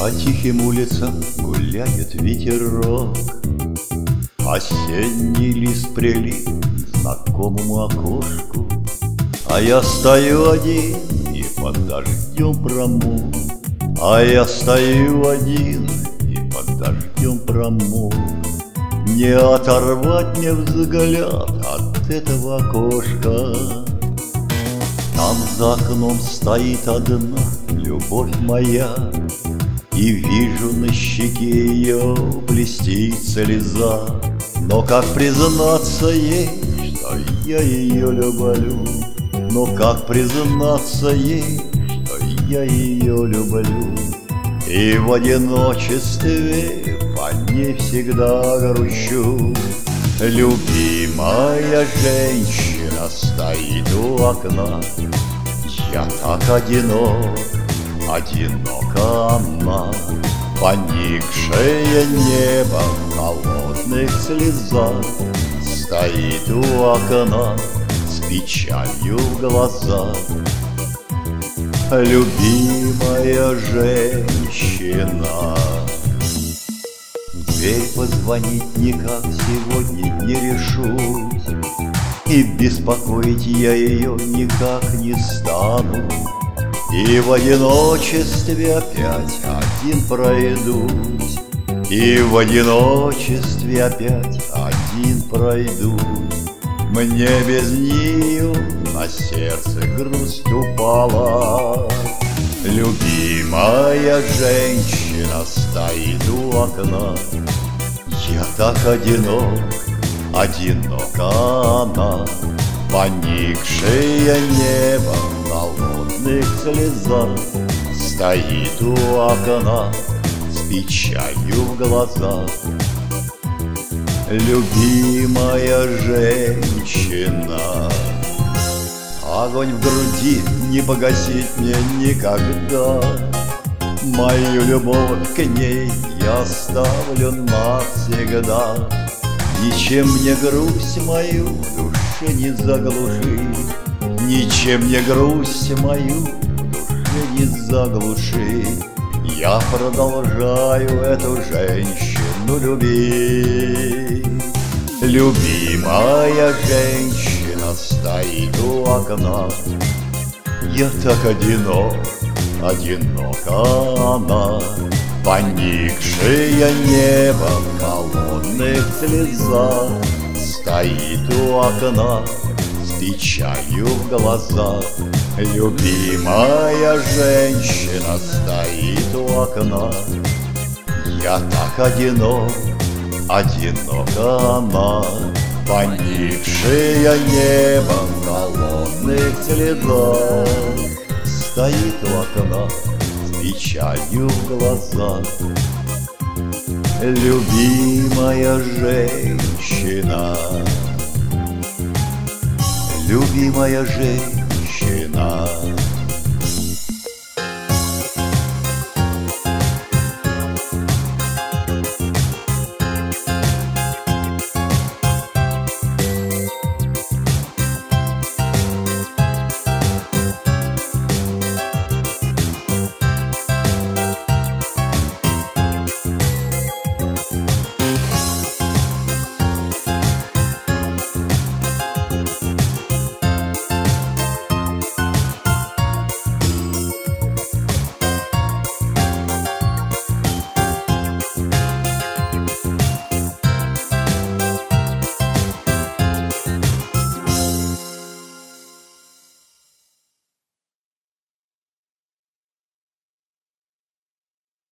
По тихим улицам гуляет ветерок, осенний лист прилип к знакомому окошку, а я стою один и под дождем промок. А я стою один и под дождем промок. Не оторвать мне взгляд от этого окошка. Там за окном стоит одна любовь моя, и вижу на щеке ее блестит слеза. Но как признаться ей, что я ее люблю? Но как признаться ей, что я ее люблю? И в одиночестве по ней всегда грущу. Любимая женщина стоит у окна, я так одинок, одинока она. Поникшее небо в холодных слезах стоит у окна с печалью в глазах. Любимая женщина. В дверь позвонить никак сегодня не решусь, и беспокоить я ее никак не стану. И в одиночестве опять один пройдусь, и в одиночестве опять один пройдусь. Мне без нее на сердце грусть упала. Любимая женщина стоит у окна, я так одинок, одинока она. Поникшее небо в холодных слезах стоит у окна с печалью в глазах. Любимая женщина. Огонь в груди не погасить мне никогда. Мою любовь к ней я оставлю навсегда. Ничем мне грусть мою в душе не заглушить, ничем мне грусть мою в душе не заглушить. Я продолжаю эту женщину любить. Любимая женщина стоит у окна, я так одинок, одинока она. Поникшее небо в холодных слезах стоит у окна с печалью в глазах. Любимая женщина стоит у окна, я так одинок, одинока она. Поникшее небо в холодных слезах стоит у окна с печалью в глазах. Любимая женщина. Любимая женщина.